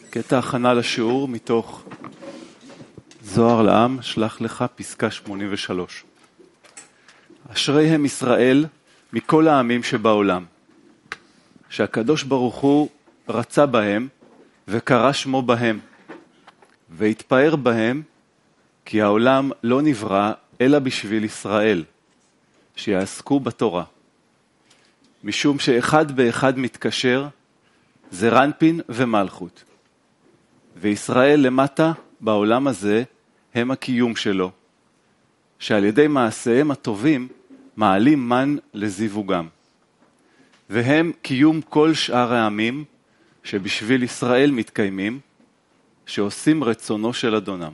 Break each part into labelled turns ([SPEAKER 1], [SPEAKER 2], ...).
[SPEAKER 1] קטע הכנה לשיעור מתוך זוהר לעם, שלח לך, פסקה 83. אשרי הם ישראל מכל העמים שבעולם, שהקדוש ברוך הוא רצה בהם וקרא שמו בהם, והתפאר בהם, כי העולם לא נברא אלא בשביל ישראל, שיעסקו בתורה. משום שאחד באחד מתקשר, זה רנפין ומלכות. וישראל למטה בעולם הזה הם הקיום שלו, שעל ידי מעשיהם הטובים מעלים מן לזיווגם. והם קיום כל שאר העמים שבשביל ישראל מתקיימים, שעושים רצונו של אדונם.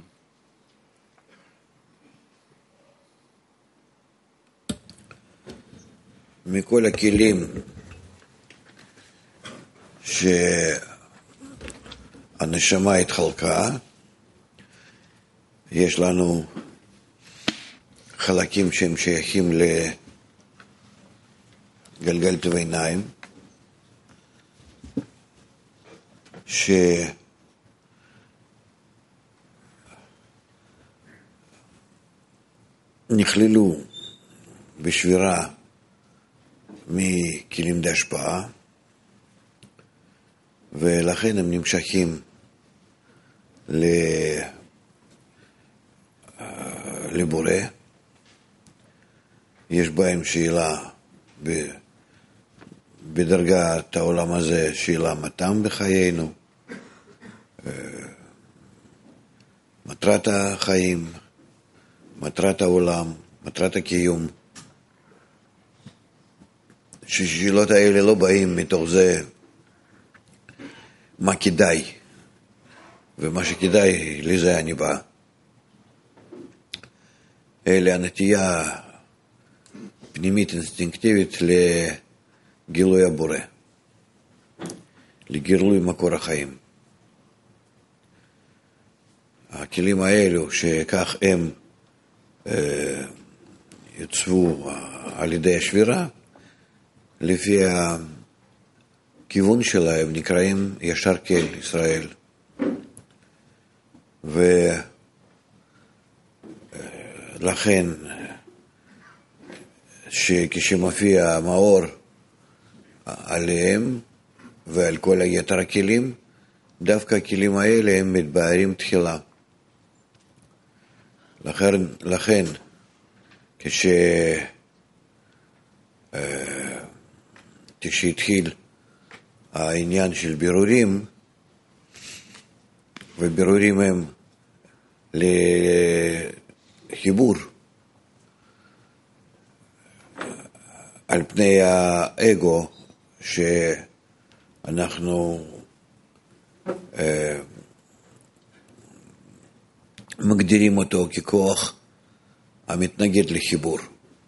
[SPEAKER 2] מכל הכלים שהנשמה התחלקה, יש לנו חלקים שהם שייכים לגלגל תביניים, שנכללו בשבירה מכלים דהשפעה, ולכן הם נמשכים לבורא. יש בהם שאלה בדרגת העולם הזה, שאלה מתם בחיינו, מטרת החיים, מטרת העולם, מטרת הקיום. ששאלות האלה לא באים מתוך זה מה כדאי, ומה שכדאי לזה אני בא. אלה הנטייה פנימית אינסטינקטיבית לגילוי הבורא, לגילוי מקור החיים. הכלים האלו שכך הם יוצבו על ידי השבירה, לפי הכיוון שלהם נקראים ישר כל ישראל. ולכן שכשמופיע המאור עליהם ועל כל היתר הכלים, דווקא הכלים האלה הם מתבהרים תחילה. לכן כשהתחיל העניין של בירורים, ובירורים הם לחיבור על פני האגו שאנחנו מגדירים אותו ככוח המתנגד לחיבור.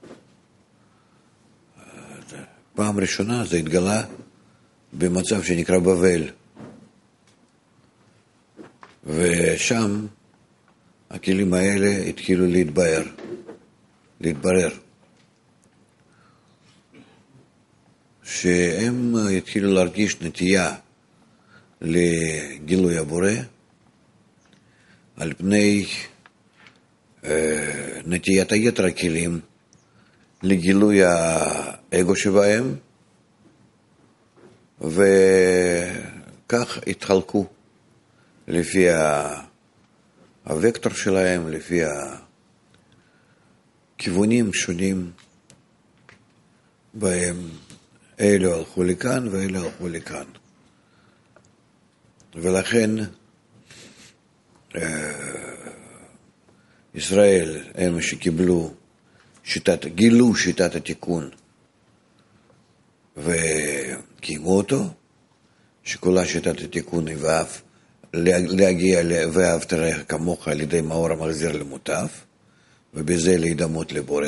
[SPEAKER 2] פעם ראשונה זה התגלה במצב שנקרא בבל, ושם הכלים האלה התחילו להתברר, שהם התחילו להרגיש נטייה לגילוי הבורא על פני נטיית היתר הכלים לגילוי האגו שבהם, וכך התחלקו לפי הוקטור שלהם, לפי הכיוונים שונים בהם אלו הלכו לכאן ואלו הלכו לכאן. ולכן ישראל הם שקיבלו גילו שיטת התיקון וקיימו אותו, שכולה שיטת התיקון היא להגיע ואהבת רעך כמוך על ידי מאור המחזיר למוטף, ובזה להידמות לבורא,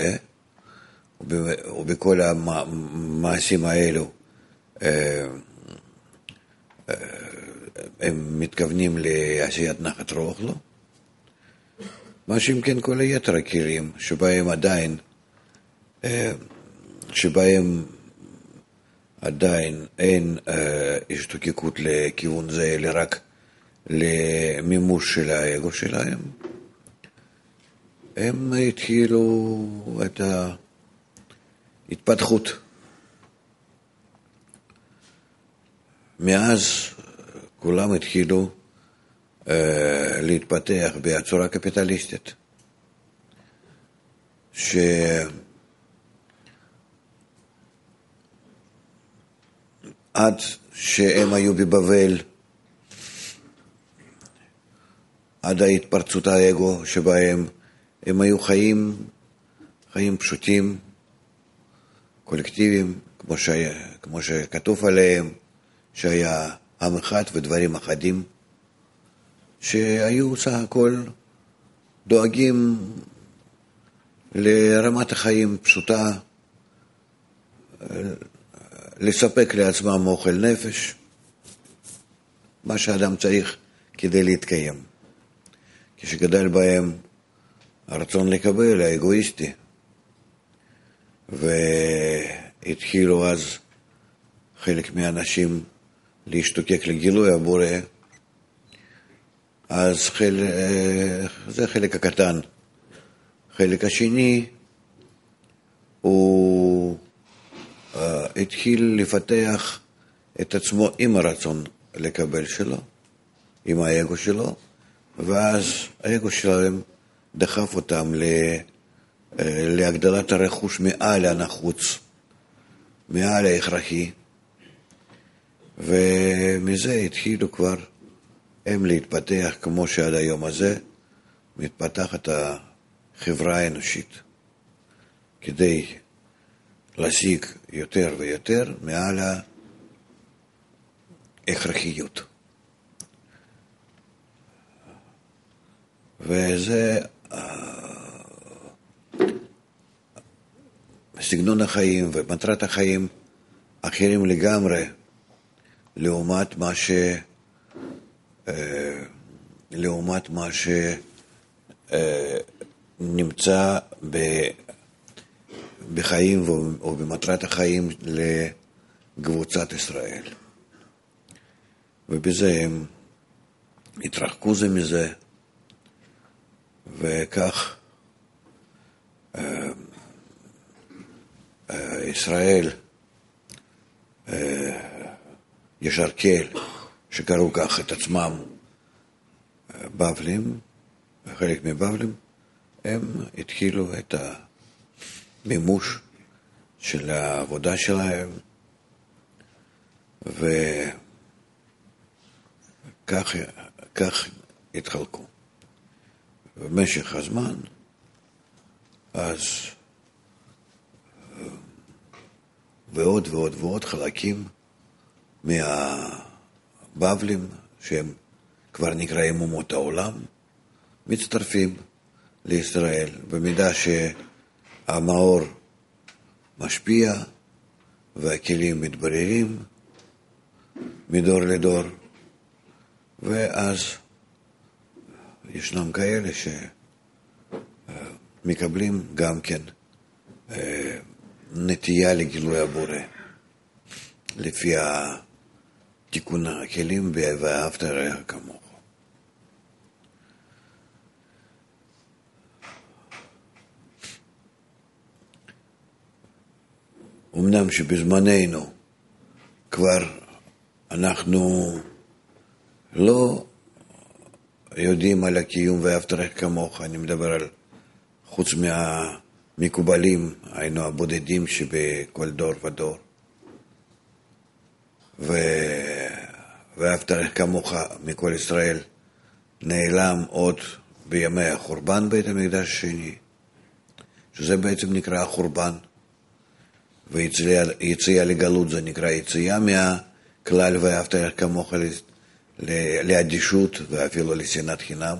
[SPEAKER 2] ובכל המעשים האלו הם מתכוונים לעשיית נחת רוח לו. מה שאם כן כל היתר הכלים שבהם עדיין אין השתוקקות לכיוון זה, אלא רק למימוש של האגו שלהם, הם התחילו את ההתפתחות. מאז כולם התחילו להתפתח בצורה קפיטליסטית, שעד שהם היו בבבל, עד ההתפרצות האגו שבהם הם היו חיים פשוטים, קולקטיביים, כמו שכתוב עליהם, שהיה עם אחד ודברים אחדים, שהיו סך הכל דואגים לרמת החיים פשוטה, לספק לעצמם אוכל נפש, מה שאדם צריך כדי להתקיים. כשגדל בהם הרצון לקבל, האגואיסטי, והתחילו אז חלק מהאנשים להשתוקק לגילוי הבורא, אז זה חלק הקטן. חלק השני הוא התחיל לפתח את עצמו עם הרצון לקבל שלו, עם האגו שלו, ואז האגו שלהם דחף אותם להגדלת הרכוש מעל הנחוץ, מעל ההכרחי, ומזה התחילו כבר הם להתפתח כמו שעד היום הזה מתפתחת החברה האנושית, כדי להשיג יותר ויותר מעל ההכרחיות. וזה סגנון החיים ומטרת החיים אחרים לגמרי לעומת מה שנמצא בחיים או במטרת החיים לקבוצת ישראל. ובזה הם התרחקו זה מזה, וכך ישראל ישר קל שקראו כך את עצמם בבלים, חלק מבבלים, הם התחילו את המימוש של העבודה שלהם, וכך התחלקו. במשך הזמן, אז ועוד ועוד ועוד חלקים מהבבלים, שהם כבר נקראים אומות העולם, מצטרפים לישראל, במידה שהמאור משפיע והכלים מתבררים מדור לדור, ואז ישנם כאלה שמקבלים גם כן נטייה לגילוי הבורא, לפי תיקון הכלים ואהבת רעך כמוך. אמנם שבזמננו כבר אנחנו לא יודעים על הקיום ואהבת רעך כמוך, אני מדבר על חוץ מהמקובלים, היינו הבודדים שבכל דור ודור. ואהבת רעך כמוך מכל ישראל נעלם עוד בימי החורבן בית המקדש השני, שזה בעצם נקרא החורבן, ויציאה לגלות זה נקרא יציאה מהכלל ואהבת רעך כמוך לאדישות ואפילו לשנאת חינם.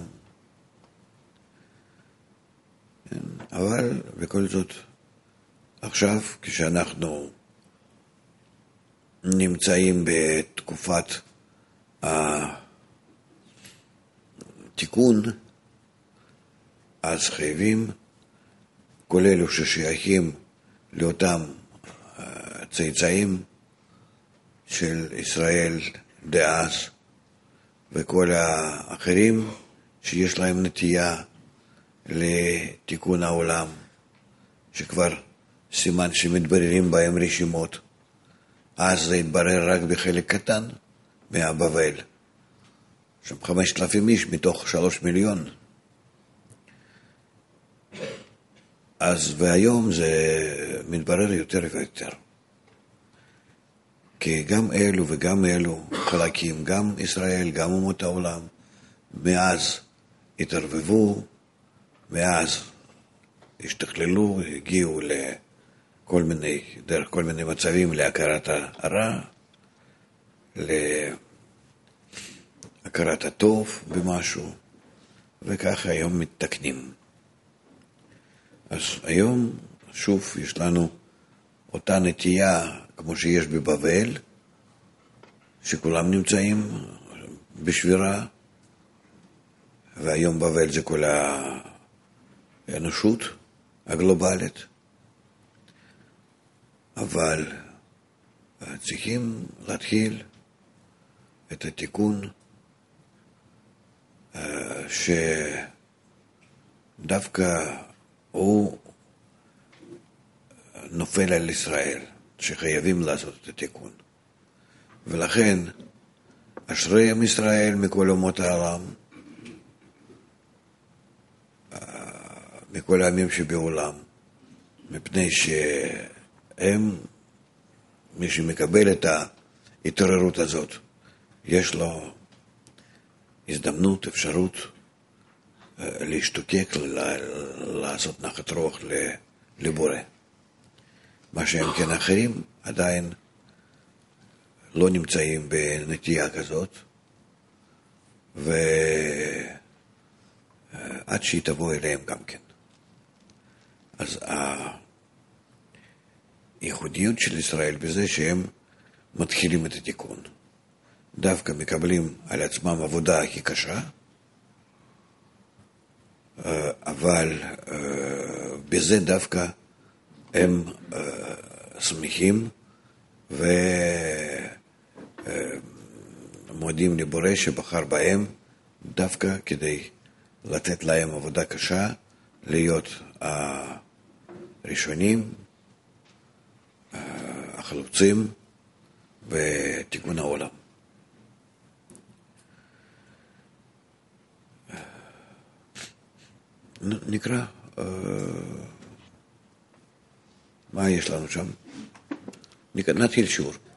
[SPEAKER 2] אבל בכל זאת, עכשיו כשאנחנו נמצאים בתקופת התיקון, אז חייבים, כל אלו ששייכים לאותם צאצאים של ישראל דאז, וכל האחרים שיש להם נטייה לתיקון העולם, שכבר סימן שמתבררים בהם רשימות. אז זה התברר רק בחלק קטן מהבבל. שם 5,000 איש מתוך 3 מיליון. אז והיום זה מתברר יותר ויותר. כי גם אלו וגם אלו חלקים, גם ישראל, גם אומות העולם, מאז התערבבו, מאז השתכללו, הגיעו דרך כל מיני מצבים להכרת הרע, להכרת הטוב במשהו, וככה היום מתקנים. אז היום שוב יש לנו אותה נטייה כמו שיש בבבל, שכולם נמצאים בשבירה, והיום בבל זה כל האנושות הגלובלית, אבל צריכים להתחיל את התיקון שדווקא הוא נופל על ישראל, שחייבים לעשות את התיקון. ולכן אשרי עם ישראל מכל אומות העולם, מכל העמים שבעולם, מפני שהם, מי שמקבל את ההתעוררות הזאת, יש לו הזדמנות, אפשרות להשתוקק, לעשות נחת רוח לבורא. מה שהם כן אחרים עדיין לא נמצאים בנטייה כזאת, ועד שהיא תבוא אליהם גם כן. אז הייחודיות של ישראל בזה שהם מתחילים את התיקון. דווקא מקבלים על עצמם עבודה הכי קשה, אבל בזה דווקא הם שמחים ומודים לבורא שבחר בהם דווקא כדי לתת להם עבודה קשה, להיות הראשונים, החלוצים בתיקון העולם. נקרא, מה יש לנו שם? נתחיל שיעור.